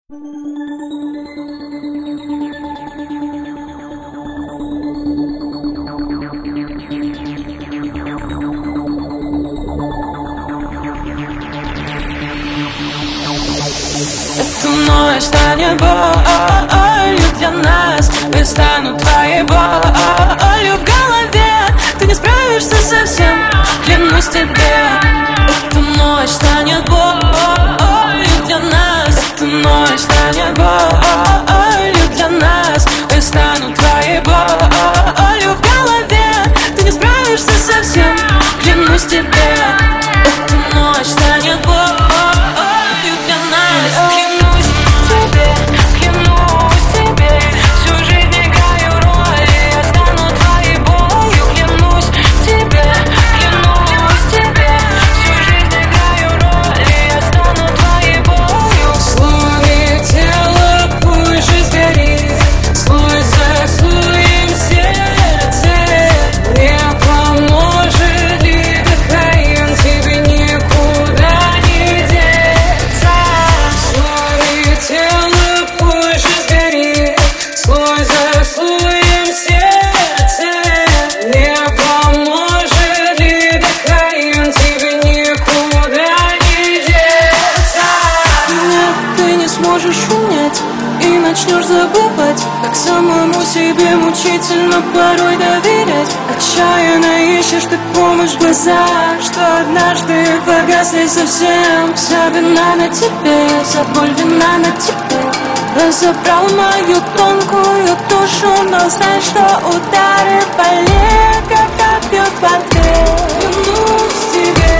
Эта ночь станет болью для нас. Я стану твоей болью в голове. Ты не справишься совсем, клянусь тебе. Эта ночь станет болью для нас. Эта ночь станет болью для нас. Я стану твоей болью в голове. Ты не справишься совсем, клянусь тебе. Эта ночь станет болью для нас. И начнешь забывать, как самому себе мучительно порой доверять. Отчаянно ищешь ты помощь в глазах, что однажды погасли совсем. Вся вина на тебе, вся боль вина на тебе. Разобрал мою тонкую душу, но знай, что удары болят, когда бьет в ответ. Клянусь тебе.